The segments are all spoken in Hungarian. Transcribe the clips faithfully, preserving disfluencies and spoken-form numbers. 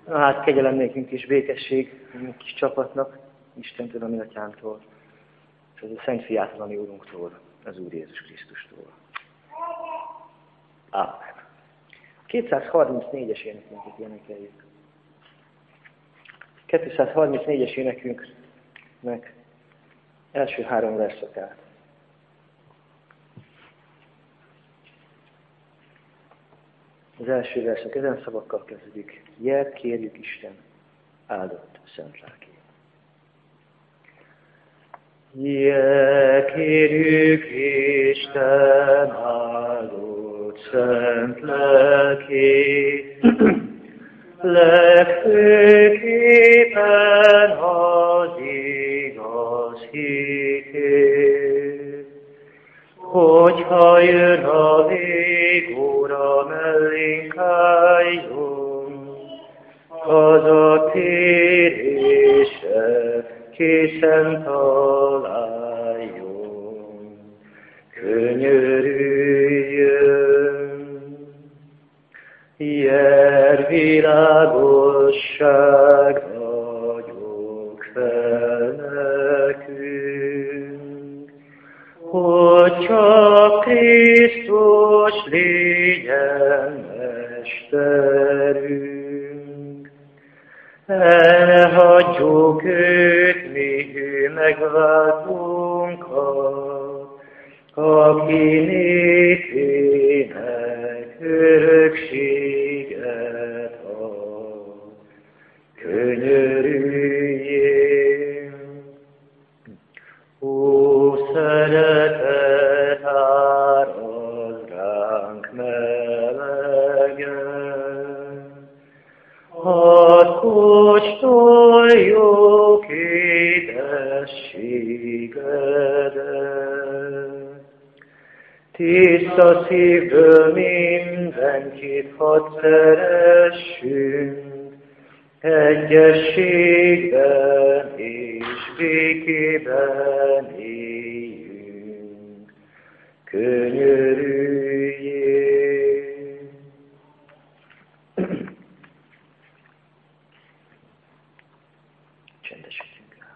Na hát kegyelem nékünk és békesség a kis csapatnak, Istentől, a mi atyánktól, és az a Szent Fiától, a mi Urunktól, az Úr Jézus Krisztustól. Ámen. kétszázharmincnégyes énekünket énekeljük. kétszázharmincnégyes énekünknek első három verszakát. Az első verszak ezen szavakkal kezdődik. Jel, kérjük Isten, áldott szent lelkét. Jel, kérjük Isten, áldott szent lelkét, legfőképpen az igaz hitét, hogyha jön a végóra mellénk álljon, az a térése készen találjon, könyörüljön. Jel, világosság vagyok fel nekünk, hogy csak Krisztus legyen mesterünk. El ne hagyjuk őt, mi ő megváltunkat, aki népének örökséget ad. Könyörüljél! Ó, szeretet áraz ránk melegen, hadd kóstoljuk édességedet. Tiszta szívből mindenkit hadd szeressünk, egyességben és békében éljünk. Könyörüljél! Csendesítünk rá.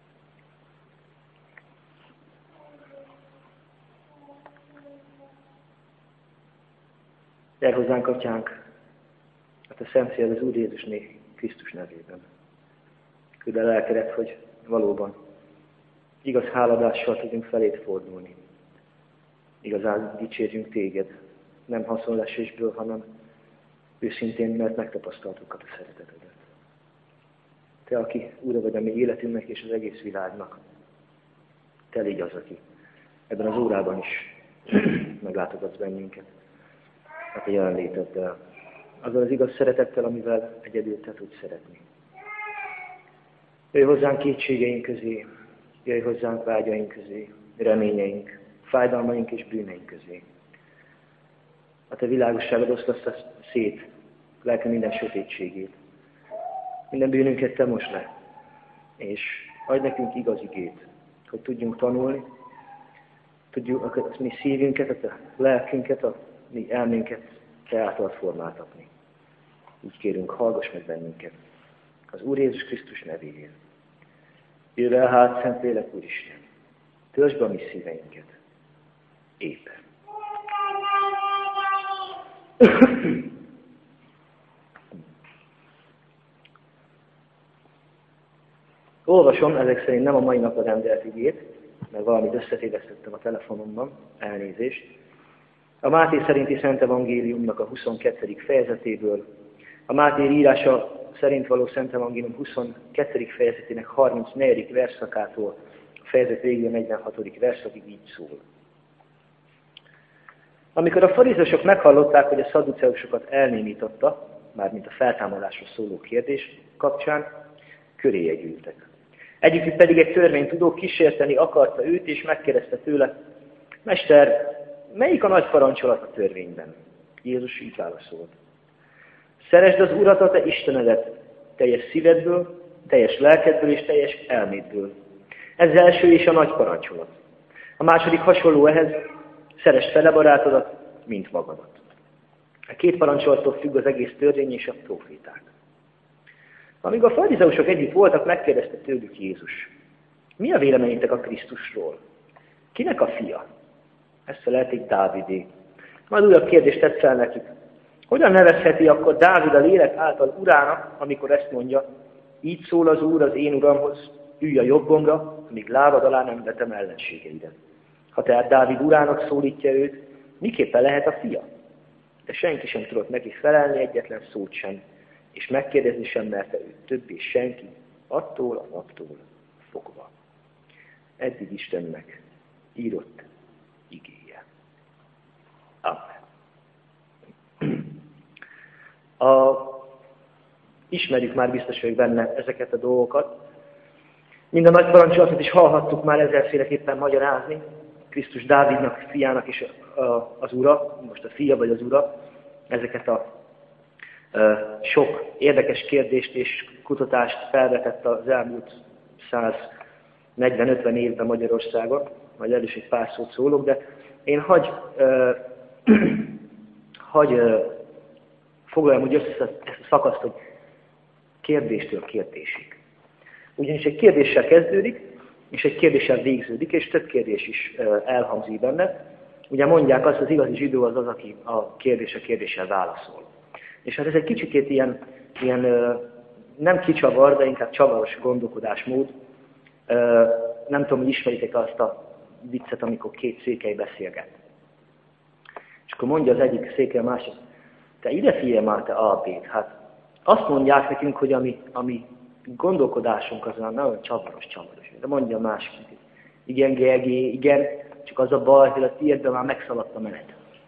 Gyere hozzánk, Atyánk, a Te szent fiad az Úr Jézus név, Krisztus nevében. Küld el lelkedet, hogy valóban igaz háladással tudjunk feléd fordulni. Igazán dicsérjünk téged, nem haszonlesésből, hanem őszintén, mert megtapasztaltuk a te szeretetedet. Te, aki Úr vagy a mi életünknek és az egész világnak, te légy az, aki ebben az órában is meglátogatsz bennünket a te jelenléteddel. Azzal az igaz szeretettel, amivel egyedül te tudsz szeretni. Jöjj hozzánk kétségeink közé, jöjj hozzánk vágyaink közé, reményeink, fájdalmaink és bűneink közé. A te világosságod osztasz szét lelke minden sötétségét. Minden bűnünket te most le, és adj nekünk igaz igét, hogy tudjunk tanulni, tudjuk a mi szívünket, a te lelkünket, a mi elménket te által formáltatni. Így kérünk, hallgass meg bennünket az Úr Jézus Krisztus nevéért. Jöjj el hát, Szentlélek Úristen, töltsd be a mi szíveinket éppen. Olvasom, ezek szerint nem a mai napra rendelt igét, mert valamit összetévesztettem a telefonomban, elnézést. A Máté szerinti Szent Evangéliumnak a huszonkettedik fejezetéből, a Máté írása szerint való Szent Evangélium huszonkettedik fejezetének harmincnegyedik verszakától a fejezet végén negyvenhatodik verszakig így szól. Amikor a farizeusok meghallották, hogy a szadduceusokat elnémította, mármint a feltámadásról szóló kérdés kapcsán, köréje gyűltek. Egyikük pedig egy törvénytudó kísérteni akarta őt, és megkérdezte tőle, Mester, melyik a nagy parancsolat a törvényben? Jézus így válaszolt. Szeresd az Urat, a te Istenedet, teljes szívedből, teljes lelkedből és teljes elmédből. Ez az első és a nagy parancsolat. A második hasonló ehhez, szeresd fele barátodat, mint magadat. A két parancsolattól függ az egész törvény és a próféták. Amíg a farizeusok együtt voltak, megkérdezte tőlük Jézus: mi a véleményetek a Krisztusról? Kinek a fia? Ezt felelték: Dávidé. Majd újabb kérdést tett fel nekik: hogyan nevezheti akkor Dávid a lélek által urának, amikor ezt mondja: így szól az Úr az én uramhoz, ülj a jobbomra, amíg lábad alá nem vetem ellenségeidet. Ha tehát Dávid urának szólítja őt, miképpen lehet a fia? De senki sem tudott neki felelni egyetlen szót sem, és megkérdezni sem merte őt többé senki, attól a naptól fogva. Eddig Istennek írott igéje. Amen. A, ismerjük már, biztos vagyok benne ezeket a dolgokat. Mind a nagy parancsolatot is hallhattuk már ezerféleképpen magyarázni. Krisztus Dávidnak, fiának és a, a, az ura, most a fia vagy az ura, ezeket a e, sok érdekes kérdést és kutatást felvetett az elmúlt száznegyven-ötven évben Magyarországon, majd el is egy pár szót szólok, de én hagy, e, hagy e, foglaljam úgy össze ezt a szakaszt, hogy kérdéstől kérdésig. Ugyanis egy kérdéssel kezdődik, és egy kérdéssel végződik, és több kérdés is elhangzik benne. Ugye mondják azt, az igazi zsidó az az, aki a kérdésre kérdéssel válaszol. És hát ez egy kicsikét ilyen, ilyen nem kicsavar, de inkább csavaros gondolkodásmód. Nem tudom, hogy ismeritek azt a viccet, amikor két székely beszélget. És akkor mondja az egyik székely a másik: te ide figyelj már, te albét. Hát azt mondják nekünk, hogy ami, ami gondolkodásunk az nagyon csavaros, csavaros. De mondja a másik: igen, Gergé, igen, csak az a baj, hogy a tiédben már megszaladt a menet.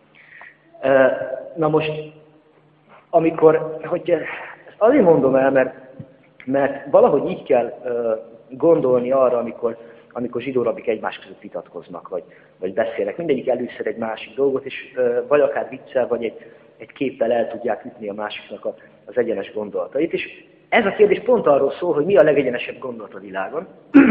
Na most, amikor, hogy ezt azért mondom el, mert, mert valahogy így kell gondolni arra, amikor, amikor zsidó rabik egymás között vitatkoznak, vagy, vagy beszélnek. Mindegyik először egy másik dolgot, és vagy akár viccel, vagy egy, egy képpel el tudják ütni a másiknak a, az egyenes gondolatait. És ez a kérdés pont arról szól, hogy mi a legegyenesebb gondolat a világon.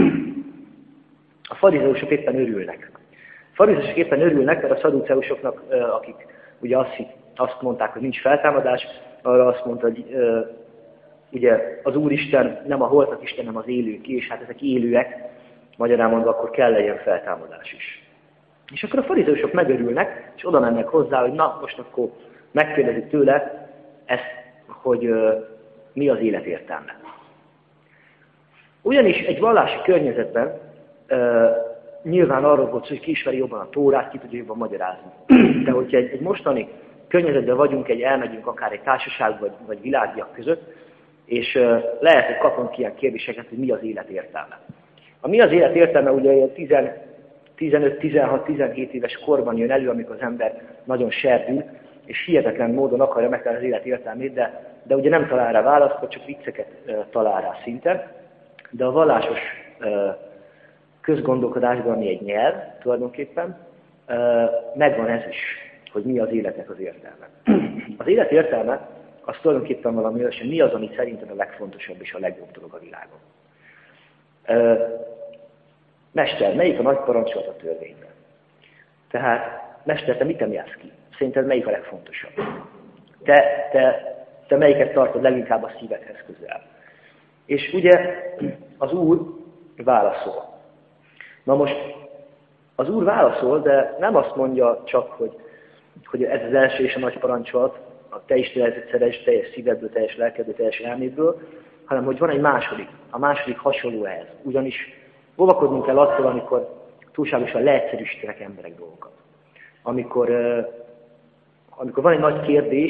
A farizeusok éppen örülnek. A farizeusok éppen örülnek, mert a szaduceusoknak, akik ugye azt, azt mondták, hogy nincs feltámadás, arra azt mondta, hogy ugye az Úristen nem a holtak Isten, hanem az élőké, és hát ezek élőek, magyarán mondva, akkor kell legyen feltámadás is. És akkor a farizeusok megörülnek, és oda mennek hozzá, hogy na, most akkor megkérdezik tőle ezt, hogy mi az élet értelme. Ugyanis egy vallási környezetben uh, nyilván arról volt, hogy ki ismeri jobban a Tórát, ki tudja jobban magyarázni. De hogyha egy, egy mostani környezetben vagyunk, egy elmegyünk akár egy társaság vagy, vagy világiak között, és uh, lehet, hogy kapunk ilyen kérdéseket, hogy mi az élet értelme. A mi az élet értelme ugye tizenöt, tizenhat, tizenhét éves korban jön elő, amikor az ember nagyon serdül, és hihetetlen módon akarja megtalálni az élet értelmét, de, de ugye nem talál rá választ, csak vicceket uh, talál rá szinte. De a vallásos uh, közgondolkodásban, ami egy nyelv tulajdonképpen, uh, megvan ez is, hogy mi az életnek az értelme. Az élet értelme az tulajdonképpen valami olyas, hogy mi az, ami szerinted a legfontosabb és a legjobb dolog a világon. Uh, Mester, melyik a nagy parancsolat a törvényben? Tehát, Mester, te mit emelsz ki? Szerinted melyik a legfontosabb? Te, te, te melyiket tartod leginkább a szívedhez közel? És ugye az Úr válaszol. Na most az Úr válaszol, de nem azt mondja csak, hogy, hogy ez az első és a nagy parancsolat, a te Istenedet szeresd teljes szívedből, teljes lelkedből, teljes elmédből, hanem hogy van egy második. A második hasonló ehhez. Ugyanis óvakodnunk kell attól, amikor túlságosan leegyszerűsítenek emberek dolgokat. Amikor, amikor van egy nagy kérdés,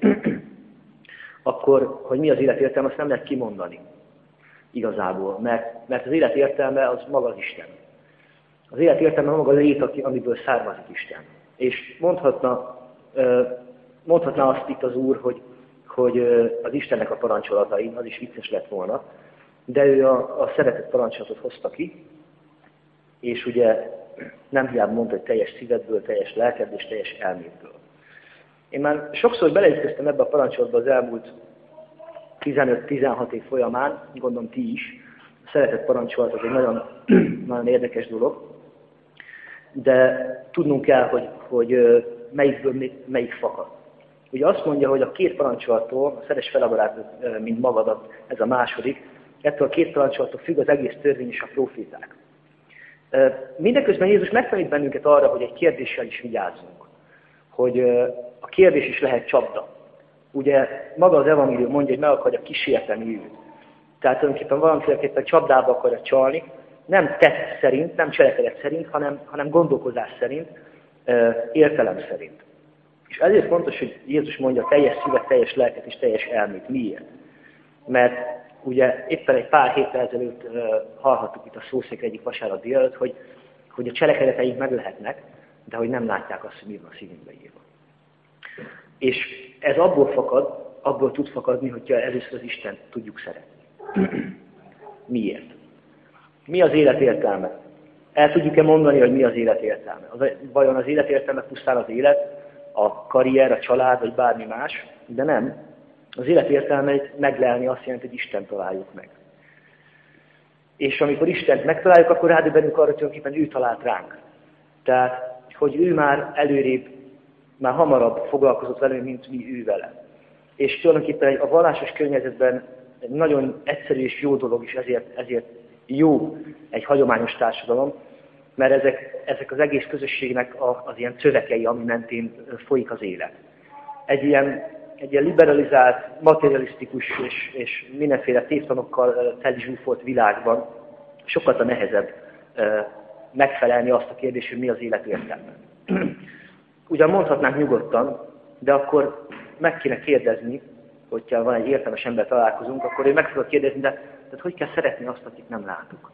akkor, hogy mi az élet értelme, azt nem lehet kimondani. Igazából, mert, mert az élet értelme az maga az Isten. Az élet értelme maga a lét, amiből származik Isten. És mondhatna, mondhatná azt itt az Úr, hogy, hogy az Istennek a parancsolatai, az is vicces lett volna, de ő a, a szeretett parancsolatot hozta ki, és ugye nem hiába mondta, hogy teljes szívedből, teljes lelkedből és teljes elmédből. Én már sokszor beleütköztem ebbe a parancsolatba az elmúlt tizenöt-tizenhat év folyamán, gondolom ti is. A szeretett parancsolat az egy nagyon, nagyon érdekes dolog, de tudnunk kell, hogy, hogy melyikből melyik fakad. ugye azt mondja, hogy a két parancsolatól, a szeress fel a barátot, mint magadat, ez a második, ettől a két parancsolatól függ az egész törvény és a proféták. Mindeközben Jézus megtanít bennünket arra, hogy egy kérdéssel is vigyázzunk. Hogy a kérdés is lehet csapda. Ugye maga az evangélium mondja, hogy meg akarja kísérteni őt. Tehát tulajdonképpen valamiféleképpen csapdába akarja csalni, nem tett szerint, nem cselekedet szerint, hanem, hanem gondolkozás szerint, értelem szerint. És ezért fontos, hogy Jézus mondja teljes szívet, teljes lelket és teljes elmét. Miért? Mert ugye éppen egy pár héttel ezelőtt hallhattuk itt a szószék egyik vasárnap délelőtt, hogy, hogy a cselekedeteink meg lehetnek, de hogy nem látják azt, hogy mi van a szívünkbe írva. És ez abból fakad, abból tud fakadni, hogyha először az Istent tudjuk szeretni. Miért? Mi az élet értelme? El tudjuk-e mondani, hogy mi az élet értelme? Az, vajon az élet értelme pusztán az élet, a karrier, a család, vagy bármi más? De nem. Az élet értelmeit meglelni azt jelenti, hogy Istent találjuk meg. És amikor Istent megtaláljuk, akkor rádöbbenünk arra, hogy tulajdonképpen ő talált ránk. Tehát, hogy ő már előrébb, már hamarabb foglalkozott velünk, mint mi ő vele. És tulajdonképpen a vallásos környezetben egy nagyon egyszerű és jó dolog is, ezért, ezért jó egy hagyományos társadalom, mert ezek, ezek az egész közösségnek az ilyen szövekei, ami mentén folyik az élet. Egy ilyen, egy ilyen liberalizált, materialisztikus és, és mindenféle tévtanokkal telizsúfolt világban sokkal a nehezebb megfelelni azt a kérdést, hogy mi az élet értelme. Ugyan mondhatnánk nyugodtan, de akkor meg kéne kérdezni, hogyha van egy értelmes ember találkozunk, akkor ő meg fogod kérdezni, de tehát hogy kell szeretni azt, akit nem látok?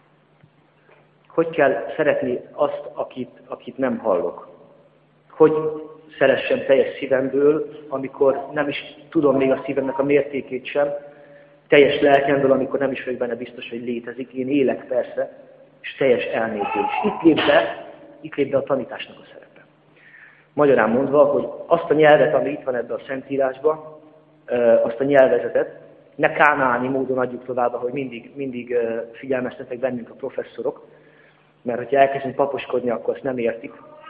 Hogy kell szeretni azt, akit, akit nem hallok? Hogy szeressem teljes szívemből, amikor nem is tudom még a szívemnek a mértékét sem, teljes lelkemből, amikor nem is vagyok benne biztos, hogy létezik. Én élek persze, és teljes elmétől is. Itt lép be, itt lép be a tanításnak a szerepe. Magyarán mondva, hogy azt a nyelvet, ami itt van ebben a Szentírásban, azt a nyelvezetet, ne kánaáni módon adjuk tovább, hogy mindig, mindig figyelmeztetek bennünk a professzorok, mert hogyha elkezdünk paposkodni, akkor azt nem értik.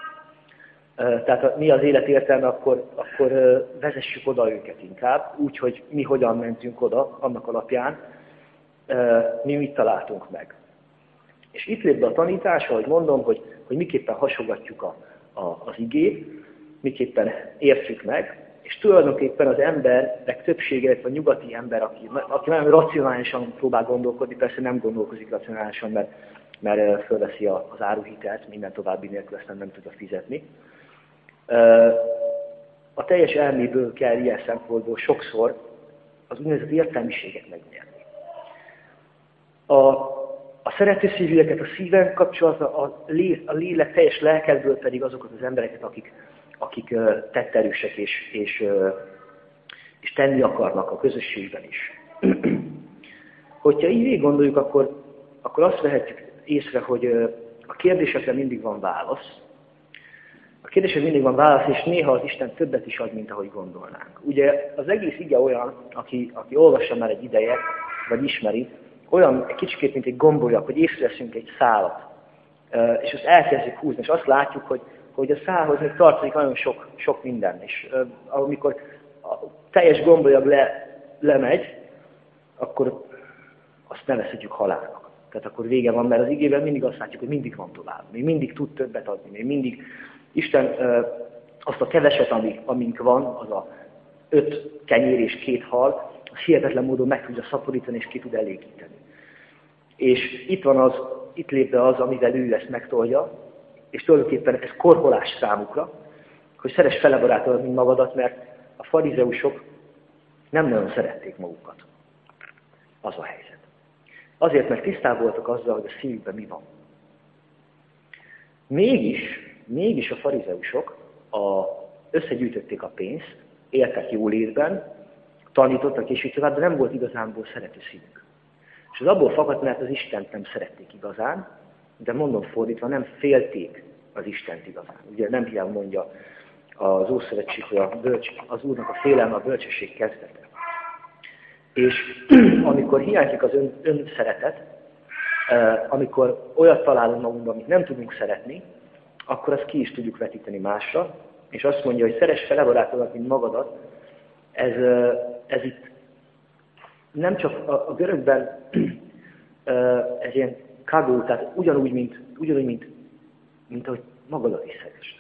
Tehát mi az élet értelme, akkor, akkor vezessük oda őket inkább, úgy, hogy mi hogyan mentünk oda, annak alapján, mi mit találtunk meg. És itt lép be a tanítás, ahogy mondom, hogy, hogy miképpen hasogatjuk a, a, az igét, miképpen értjük meg, és tulajdonképpen az emberek többsége, a nyugati ember, aki, aki nagyon racionálisan próbál gondolkodni, persze nem gondolkozik racionálisan, mert, mert fölveszi az áruhitelt, minden további nélkül ezt nem tudja fizetni. A teljes elméből kell ilyen szempontból sokszor az úgynevezett értelmiséget megnyerni. A, a szerető szívűeket, a szíven kapcsolatban, a, lé, a lélek teljes lelkedből pedig azokat az embereket, akik, akik tetterősek és, és, és tenni akarnak a közösségben is. Hogyha így végig gondoljuk, akkor, akkor azt vehetjük észre, hogy a kérdésekre mindig van válasz. A kérdésre mindig van válasz, és néha az Isten többet is ad, mint ahogy gondolnánk. Ugye az egész ige olyan, aki, aki olvassa már egy ideje, vagy ismeri, olyan egy kicsikét, mint egy gombolyak, hogy észreveszünk egy szálat, és azt elkezdjük húzni, és azt látjuk, hogy, hogy a szálhoz még tartozik nagyon sok, sok minden. És amikor a teljes gombolyak le, lemegy, akkor azt nevezhetjük halálnak. Tehát akkor vége van, mert az igében mindig azt látjuk, hogy mindig van tovább. Még mindig tud többet adni, még mindig Isten azt a keveset, amik, amink van, az a öt kenyér és két hal, az hihetetlen módon meg tudja szaporítani és ki tud elégíteni. És itt van az, itt lép be az, amivel ő ezt megtolja, és tulajdonképpen ez korholás számukra, hogy szeress fele barátodat, mint magadat, mert a farizeusok nem nagyon szerették magukat. Az a helyzet. Azért, mert tisztában voltak azzal, hogy a szívükben mi van. Mégis, mégis a farizeusok a, összegyűjtötték a pénzt, éltek jólétben, tanítottak és így tovább, de nem volt igazánból szerető szívük. És az abból fakadt, mert az Istent nem szerették igazán, de mondom fordítva, nem félték az Istent igazán. Ugye nem hiába mondja az Ószövetség, hogy a bölcs, az Úrnak a félelme a bölcsesség kezdete. És amikor hiányzik az ön, önszeretet, amikor olyat találunk magunkban, amit nem tudunk szeretni, akkor azt ki is tudjuk vetíteni másra, és azt mondja, hogy szeress fele barátodat, mint magadat, ez, ez itt nem csak a, a görögben ez ilyen kagó, tehát ugyanúgy, mint, ugyanúgy, mint, mint ahogy magadat is szeresd.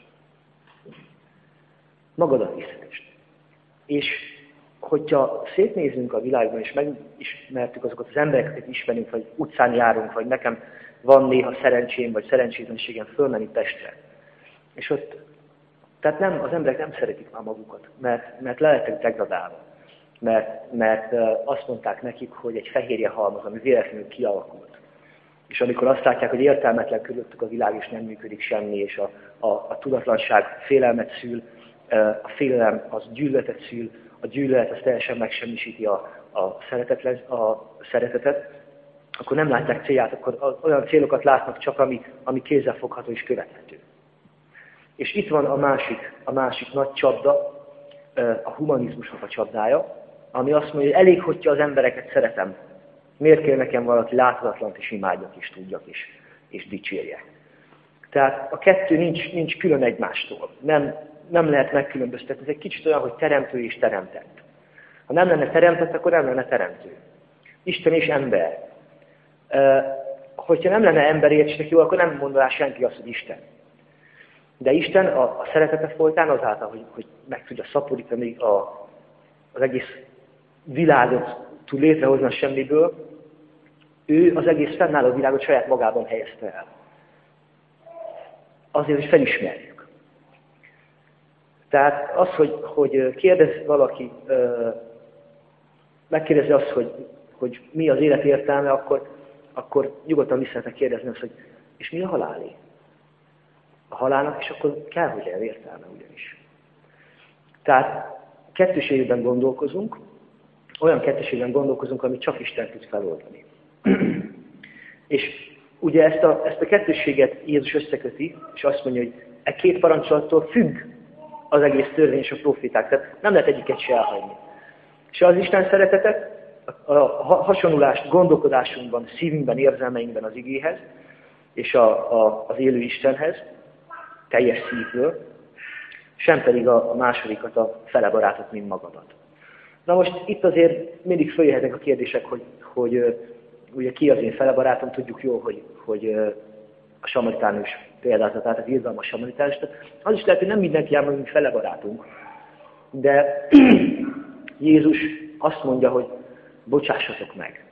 Magadat is szeresd. És hogyha szétnézünk a világban, és megismertük azokat az embereket, akik ismerünk, vagy utcán járunk, vagy nekem van néha szerencsém, vagy szerencsétlenségem fölmenni Pestre. És ott, tehát nem, az emberek nem szeretik már magukat, mert, mert le lettek degradálva. Mert, mert azt mondták nekik, hogy egy fehérje halmaz, ami véletlenül kialakult. És amikor azt látják, hogy értelmetlen körülöttük a világ, és nem működik semmi, és a, a, a tudatlanság félelmet szül, a félelem az gyűlöletet szül, a gyűlölet az teljesen megsemmisíti a, a, szeretetlen, a szeretetet, akkor nem látják célját, akkor olyan célokat látnak csak, ami, ami kézzelfogható és követhető. És itt van a másik, a másik nagy csapda, a humanizmusnak a csapdája, ami azt mondja, hogy elég, hogyha az embereket szeretem. Miért kell nekem valaki láthatatlant és imádjak és tudjak és, és dicsérjek. Tehát a kettő nincs, nincs külön egymástól. Nem, nem lehet megkülönböztetni. Ez egy kicsit olyan, hogy teremtő és teremtett. Ha nem lenne teremtett, akkor nem lenne teremtő. Isten és ember. Hogyha nem lenne ember értsétek jó, akkor nem mondaná senki azt, hogy Isten. De Isten a, a szeretete folytán azáltal, hogy, hogy meg tudja szaporítani a, az egész világot tud létrehozni a semmiből, ő az egész fennálló világot saját magában helyezte el. Azért, hogy felismerjük. Tehát az, hogy, hogy kérdez valaki, megkérdezi azt, hogy, hogy mi az élet értelme, akkor, akkor nyugodtan visszahetek kérdezni azt, hogy és mi a halálé? A halálnak, és akkor kell, hogy legyen értelme ugyanis. Tehát kettőségben gondolkozunk, olyan kettőségben gondolkozunk, amit csak Isten tud feloldani. És ugye ezt a, ezt a kettősséget Jézus összeköti, és azt mondja, hogy e két parancsolattól függ az egész törvény és a proféták. Tehát nem lehet egyiket se elhagyni. És az Isten szeretetet, a, a hasonlulást gondolkodásunkban, szívünkben, érzelmeinkben az igéhez, és a, a, az élő Istenhez, teljes szívből, sem pedig a, a másodikat, a fele barátot, mint magadat. Na most itt azért mindig följöhetnek a kérdések, hogy, hogy ugye ki az én fele barátom, tudjuk jól, hogy, hogy a samaritánus példázatát, az irgalmas samaritánus. Az is lehet, hogy nem mindenki ám, hogy fele barátunk, de Jézus azt mondja, hogy bocsássatok meg.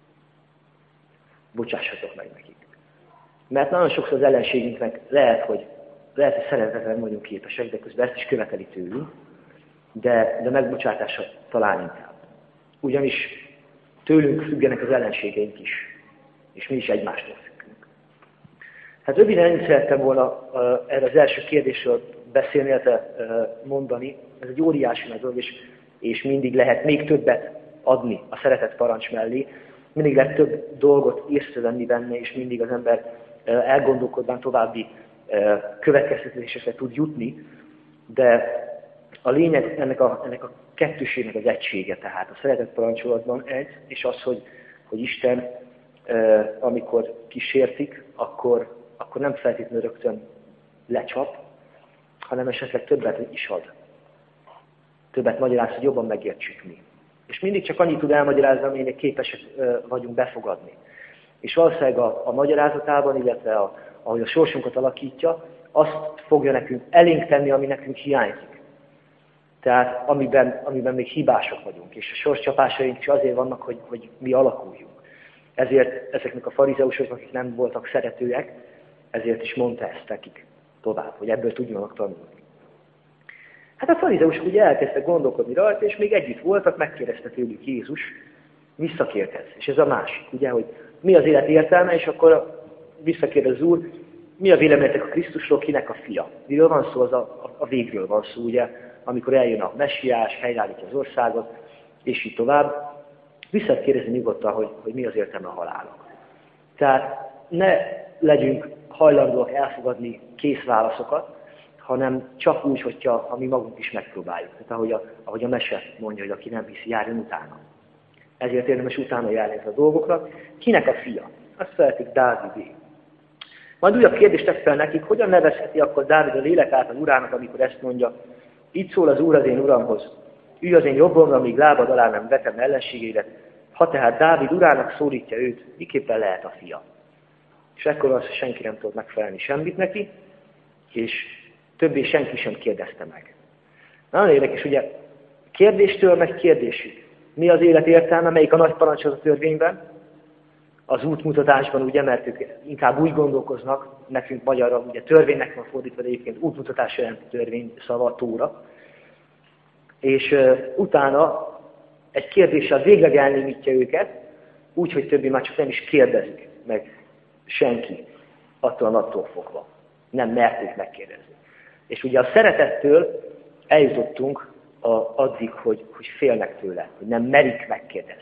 Bocsássatok meg nekik. Mert nagyon sokszor az ellenségünknek lehet, hogy lehet, hogy szeretetlen vagyunk képesek, de közben ezt is követeli tőlünk, de, de megbocsátásra talán inkább. Ugyanis tőlünk függenek az ellenségeink is, és mi is egymástól függünk. Hát röviden ennyit szerettem volna uh, erre az első kérdésről beszélni, illetve uh, mondani. Ez egy óriási nagy dolog, és, és mindig lehet még többet adni a szeretet parancs mellé. Mindig lehet több dolgot észrevenni benne, és mindig az ember uh, elgondolkodván további uh, következtetésekre tud jutni, de a lényeg ennek a, ennek a kettőségnek az egysége, tehát a szeretet parancsolatban egy, és az, hogy, hogy Isten, eh, amikor kísértik, akkor, akkor nem feltétlenül rögtön lecsap, hanem esetleg többet is ad. Többet magyaráz, hogy jobban megértsük mi. És mindig csak annyit tud elmagyarázni, amelynek képesek eh, vagyunk befogadni. És valószínűleg a, a magyarázatában, illetve a, ahogy a sorsunkat alakítja, azt fogja nekünk elénk tenni, ami nekünk hiányzik. Tehát amiben, amiben még hibások vagyunk, és a sorscsapásaink is azért vannak, hogy, hogy mi alakuljunk. Ezért ezeknek a farizeusoknak, akik nem voltak szeretőek, ezért is mondta ezt nekik tovább, hogy ebből tudjanak tanulni. Hát a farizeusok ugye elkezdtek gondolkodni rajta, és még együtt voltak, megkérdezte tőlük Jézus, visszakérdez. És ez a másik, ugye, hogy mi az élet értelme, és akkor visszakérdez az Úr, mi a véleményetek a Krisztusról, kinek a fia? Miről van szó, az a, a végről van szó, ugye, amikor eljön a messiás, helyreállítja az országot, és így tovább. Vissza kérdezni nyugodtan, hogy, hogy mi az értelme a halálnak. Tehát ne legyünk hajlandóak elfogadni kész válaszokat, hanem csak úgy, hogyha ha mi magunk is megpróbáljuk. Tehát ahogy a, ahogy a mese mondja, hogy aki nem hiszi, járjon utána. Ezért érdemes utána járni a dolgokra. Kinek a fia? Azt szeretik Dávidé. Majd újabb kérdést tett fel nekik, hogyan nevezheti akkor Dávid a lélek által urának, amikor ezt mondja, így szól az Úr az én uramhoz, ülj az én jobbomra, míg lábad alá nem vetem ellenségeidet, ha tehát Dávid urának szólítja őt, miképpen lehet a fia. És ekkor az, hogy senki nem tudott megfelelni semmit neki, és többé senki sem kérdezte meg. Nagyon érdekes, ugye kérdéstől meg kérdésig. Mi az élet értelme, melyik a nagy parancs az a törvényben? Az útmutatásban, ugye, mert ők inkább úgy gondolkoznak, nekünk magyarra, ugye törvénynek van fordítva, de egyébként útmutatás jelent törvény szava, Tóra. És uh, utána egy kérdéssel végleg elnémítja őket, úgy, hogy többé már csak nem is kérdezik meg senki attól a naptól fogva. Nem merték megkérdezni. És ugye a szeretettől eljutottunk a, addig, hogy, hogy félnek tőle, hogy nem merik megkérdezni.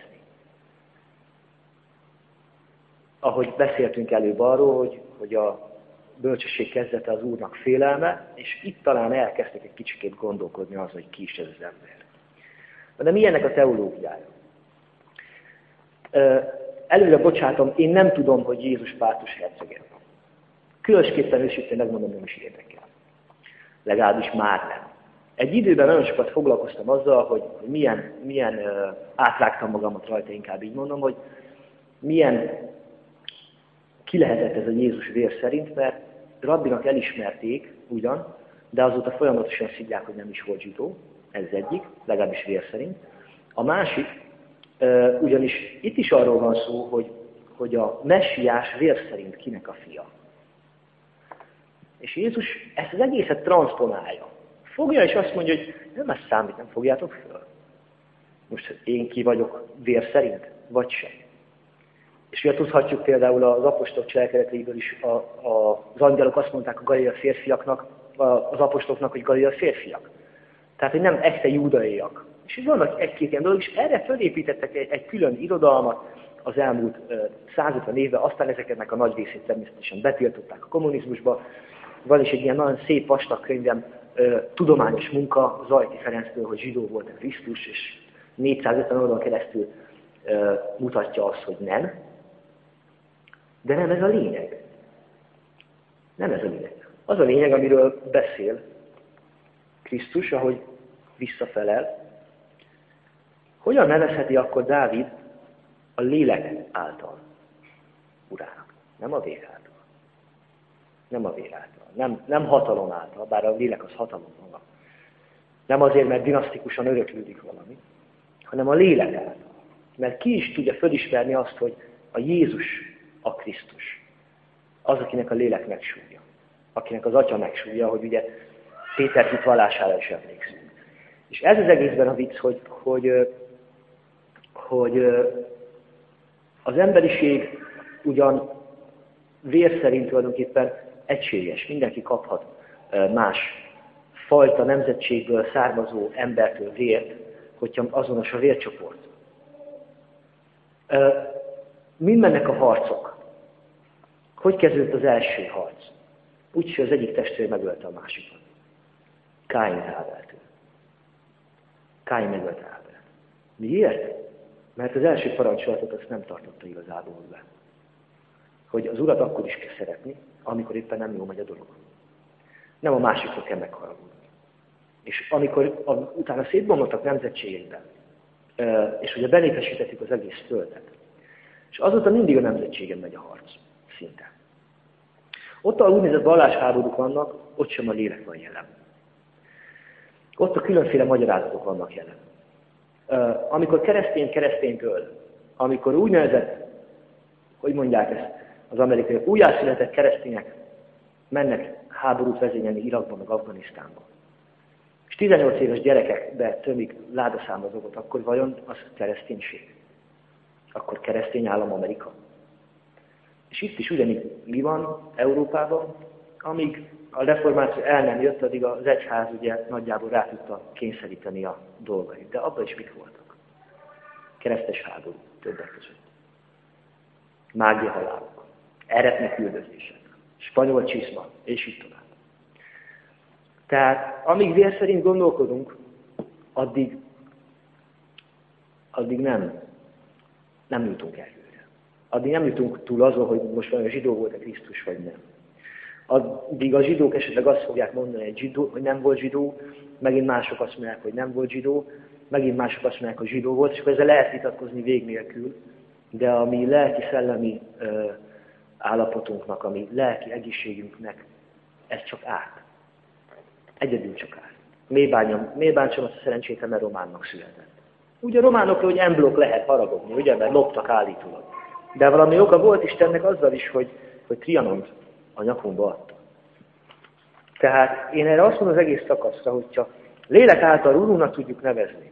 Ahogy beszéltünk előbb arról, hogy, hogy a bölcsesség kezdete az Úrnak félelme, és itt talán elkezdtek egy kicsikét gondolkodni az, hogy ki is ez az ember. De mi ennek a teológiája? Előre bocsátom, én nem tudom, hogy Jézus Pártus hercegen van. Különösképpen őszintén megmondom, nem is érdekel. Legalábbis már nem. Egy időben nagyon sokat foglalkoztam azzal, hogy milyen, milyen uh, átrágtam magamat rajta, inkább így mondom, hogy milyen ki lehetett ez a Jézus vér szerint, mert rabbinak elismerték ugyan, de azóta folyamatosan szidják, hogy nem is volt zsidó, ez egyik, legalábbis vér szerint. A másik, uh, ugyanis itt is arról van szó, hogy, hogy a messiás vér szerint kinek a fia. És Jézus ezt az egészet transzponálja. Fogja és azt mondja, hogy nem ez számít, nem fogjátok föl. Most én ki vagyok vér szerint, vagy sem. És ugye tudhatjuk például az apostolok cselekedeteiből is, a, a, az angyalok azt mondták a galilei férfiaknak, az apostoloknak, hogy galilei férfiak. Tehát, hogy nem esze júdaiak. És vannak egy-két ilyen dolog, és erre fölépítettek egy, egy külön irodalmat az elmúlt uh, százötven évben, aztán ezeknek a nagy részét természetesen betiltották a kommunizmusba. Van is egy ilyen nagyon szép vastag könyvem, uh, tudományos munka Zajti Ferenctől, hogy zsidó volt a Krisztus, és négyszázötven oldalon keresztül uh, mutatja azt, hogy nem. De nem ez a lényeg. Nem ez a lényeg. Az a lényeg, amiről beszél Krisztus, ahogy visszafelel. Hogyan nevezheti akkor Dávid a lélek által urának? Nem a vér által. Nem a vér által. Nem, nem hatalom által, bár a lélek az hatalom maga. Nem azért, mert dinasztikusan öröklődik valami, hanem a lélek által. Mert ki is tudja fölismerni azt, hogy a Jézus a Krisztus. Az, akinek a lélek megsúlja. Akinek az atya megsúlja, hogy ugye Péter hit vallására is emlékszünk. És ez az egészben a vicc, hogy, hogy, hogy az emberiség ugyan vér szerint tulajdonképpen egységes. Mindenki kaphat más fajta nemzetségből származó embertől vért, hogyha azonos a vércsoport. Mind mennek a harcok? Hogy kezdődött az első harc? Úgy, hogy az egyik testvér megölte a másikat. Káin Ábeltől. Káin megölte Ábelt. Miért? Mert az első parancsolatot azt nem tartotta igazából be. Hogy az Urat akkor is kell szeretni, amikor éppen nem jó megy a dolog. Nem a másikra kell megharagudni. És amikor a, utána szétbomlottak nemzetségekben, és ugye belépesítettük az egész földet, és azóta mindig a nemzetségen megy a harc, szinte. Ott, ahol úgynevezett vallásháborúk vannak, ott sem a lélek van jelen. Ott a különféle magyarázatok vannak jelen. Uh, amikor keresztény keresztényt öl, amikor úgynevezett, hogy mondják ezt az amerikaiak, újjászületett keresztények mennek háborút vezényelni Irakba, meg Afganisztánba. És tizennyolc éves gyerekekbe tömik ládaszámozókat, akkor vajon az kereszténység? Akkor keresztény állam Amerika? És itt is ugyanígy mi van Európában, amíg a reformáció el nem jött, addig az egyház ugye nagyjából rá tudta kényszeríteni a dolgait. De abban is mik voltak? Keresztes háború többek között. Mágia halálok, eretnek üldözések, spanyol csizma, és így tovább. Tehát amíg vér szerint gondolkodunk, addig, addig nem, nem jutunk előre. Addig nem jutunk túl azon, hogy most olyan zsidó volt a Krisztus, vagy nem. Addig a zsidók esetleg azt fogják mondani, hogy, zsidó, hogy nem volt zsidó, megint mások azt mondják, hogy nem volt zsidó, megint mások azt mondják, hogy zsidó volt, és akkor ezzel lehet vitatkozni vég nélkül, de a mi lelki-szellemi uh, állapotunknak, a mi lelki egészségünknek ez csak árt. Egyedül csak árt. Miért bánjam, miért bántsam azt a szerencsétlen, mert románnak született? Ugye a románokra, hogy emblok lehet haragogni, ugye, mert loptak állítólag. De valami oka volt Istennek azzal is, hogy, hogy Trianont a nyakunkba adta. Tehát én erre azt mondom az egész szakaszra, hogyha lélek által Úrunknak tudjuk nevezni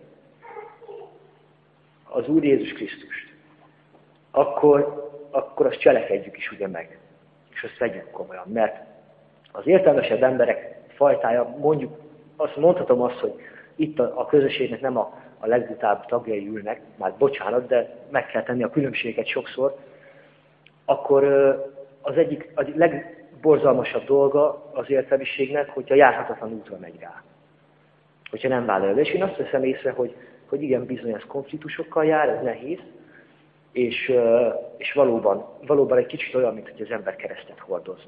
az Úr Jézus Krisztust, akkor, akkor azt cselekedjük is ugye meg. És azt vegyük komolyan. Mert az értelmesebb emberek fajtája, mondjuk, azt mondhatom azt, hogy itt a, a közösségnek nem a, a legbutább tagjai ülnek, már bocsánat, de meg kell tenni a különbséget sokszor, akkor az egyik a legborzalmasabb dolga az értelmiségnek, hogyha járhatatlan útra megy rá. Hogyha nem vállalja. És én azt veszem észre, hogy, hogy igen, bizony ez konfliktusokkal jár, ez nehéz, és, és valóban, valóban egy kicsit olyan, mint hogy az ember keresztet hordozna.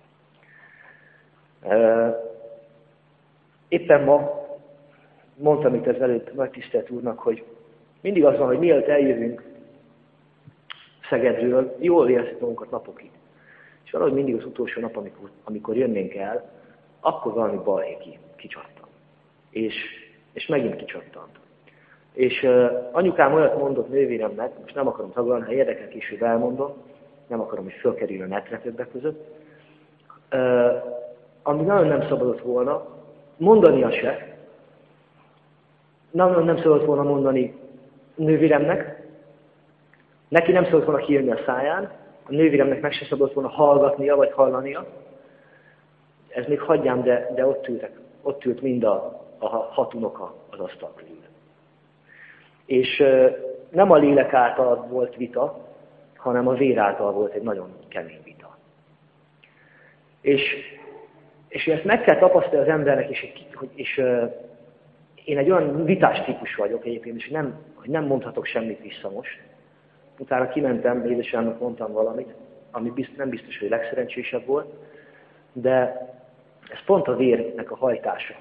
Éppen ma mondtam itt ezelőtt nagy tisztelt úrnak, hogy mindig az van, hogy mielőtt eljövünk Szegedről, jól érezzük magunkat napokig. És valahogy mindig az utolsó nap, amikor, amikor jönnénk el, akkor valami balhé ki, kicsattan. És, és megint kicsattant. És uh, anyukám olyat mondott nővéremnek, most nem akarom taglalni, ha érdekel, később elmondom, nem akarom, hogy fölkerül a netre többek között, uh, ami nagyon nem szabadott volna, mondania se, nagyon nem szabadott volna mondani nővéremnek, neki nem szabadott volna kijönni a száján, a nővéremnek meg sem szabadott volna hallgatnia, vagy hallania. Ez még hagyjám, de, de ott ültek, ott ült mind a, a hat unoka az asztal körül. És uh, nem a lélek által volt vita, hanem a vér által volt egy nagyon kemény vita. És, és ezt meg kell tapasztalni az embernek, és, és uh, én egy olyan vitás típus vagyok egyébként, és nem, hogy nem mondhatok semmit vissza most. Utána kimentem, édesanyámnak mondtam valamit, ami bizt, nem biztos, hogy legszerencsésebb volt, de ez pont a vérnek a hajtása.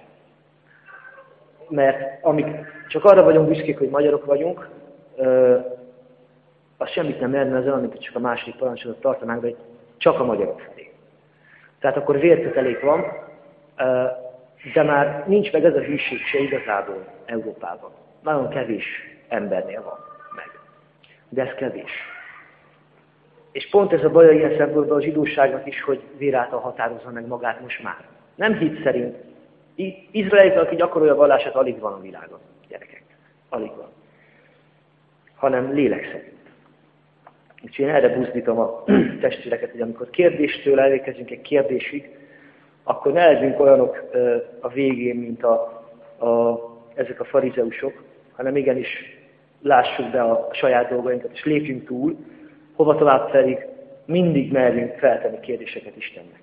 Mert amik csak arra vagyunk büszkék, hogy magyarok vagyunk, ö, az semmit nem eredmez, mint hogy csak a második parancsolatot tartanánk, de csak a magyarok felé. Tehát akkor vérkötelék van, ö, de már nincs meg ez a hűség se igazából Európában. Nagyon kevés embernél van meg. De ez kevés. És pont ez a baj ilyen szempontból a zsidóságnak is, hogy vér által határozza meg magát most már. Nem hit szerint. Izraelit, aki gyakorolja a vallását, alig van a világon, gyerekek. Alig van. Hanem lélek szerint. Úgyhogy én erre buzdítom a testvéreket, hogy amikor kérdéstől elérkezünk egy kérdésig, akkor ne legyünk olyanok a végén, mint a, a, ezek a farizeusok, hanem igenis lássuk be a saját dolgainkat, és lépjünk túl, hova tovább pedig mindig merjünk feltenni kérdéseket Istennek.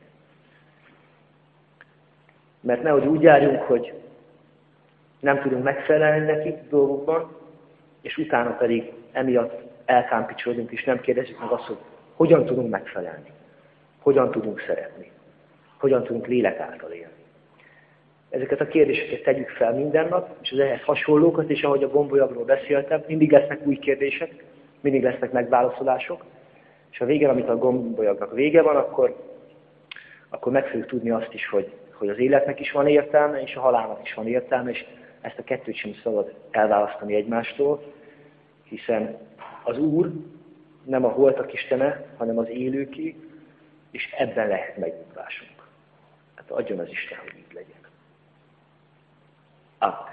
Mert nehogy úgy járjunk, hogy nem tudunk megfelelni neki dolgokban, és utána pedig emiatt elkámpicsodunk, és nem kérdezzük meg azt, hogy hogyan tudunk megfelelni, hogyan tudunk szeretni, hogyan tudunk lélek által élni. Ezeket a kérdéseket tegyük fel minden nap, és az ehhez hasonlókat, és ahogy a gombolyagról beszéltem, mindig lesznek új kérdések, mindig lesznek megválaszolások, és a végén, amit a gombolyagnak vége van, akkor, akkor meg fogjuk tudni azt is, hogy, hogy az életnek is van értelme, és a halálnak is van értelme, és ezt a kettőt sem szabad elválasztani egymástól, hiszen az Úr nem a holtak istene, hanem az élőké, és ebben lehet megnyugvásunk. Hát adjon az Isten, hogy így legyen. Amen.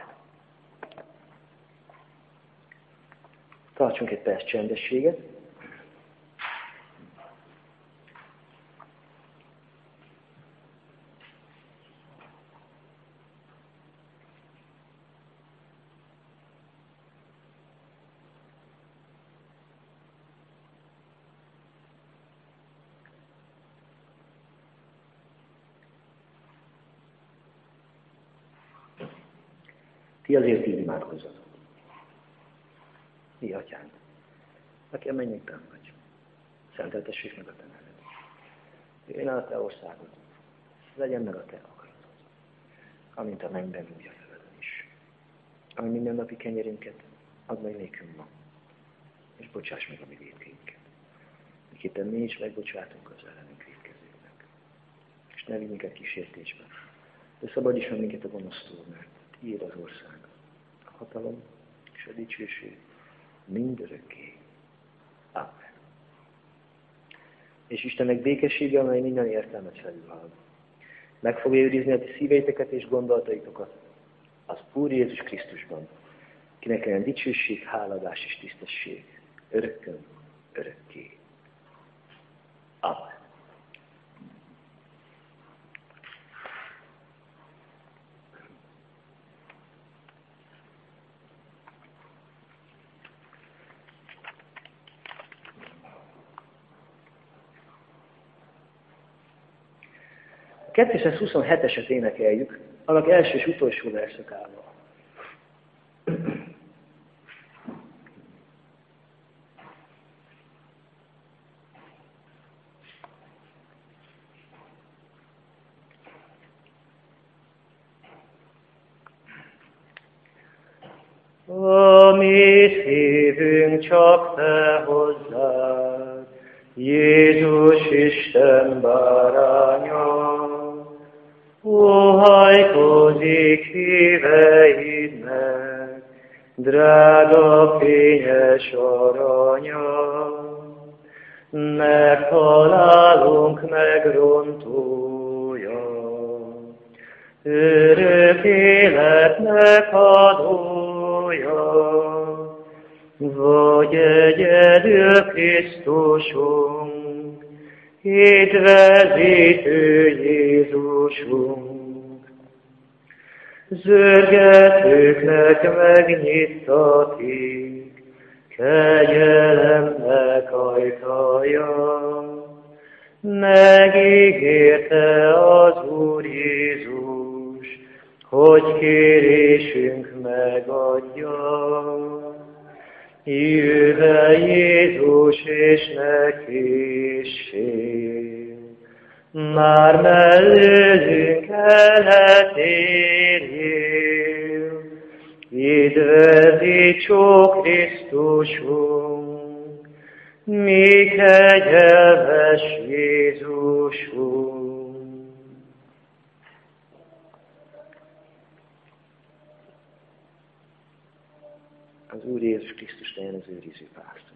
Tartsunk egy perc csendességet. Ti azért így imádkozzatok. Mi, Atyánk, aki a mennyekben vagy, szenteltessék meg a te neved. Jöjjön el a te országod, legyen meg a te akaratod, amint a mennyben, úgy a földön is. Ami mindennapi kenyerünket, add meg nékünk ma, és bocsáss meg a mi vétkeinket. Miképpen mi is megbocsátunk az ellenünk vétkezőknek. És ne vigy minket kísértésbe, de szabadíts meg minket a gonosztól, mert tiéd az ország, a hatalom és a dicsőség mindörökké. Amen. És Istennek békessége, amely minden értelmet felülhalad, meg fogja őrizni a ti szíveiteket és gondolataitokat az Úr Jézus Krisztusban, kinek olyan dicsőség, háladás és tisztesség örökkön, örökké. Amen. A kétszázhuszonheteset énekeljük, annak első és utolsó verszakával. A mi szívünk csak te hozzád, Jézus Isten báránya, óhajtozik szíveidnek, drága fényes aranya, megtalálunk megrontója, örök életnek adója, vagy egyedül Krisztusunk, édvezítő Jézusunk. Zörgetőknek megnyittatik, kegyelemnek ajtaja, megígérte az Úr Jézus, hogy kérésünk megadja. Jöve Jézus és ne késsé, már mellőzünk elhetérjél, édvezítsó Krisztusunk, mi kegyelmes Jézusunk. Az Úr Jézus Krisztus legyen az őriző pásztor.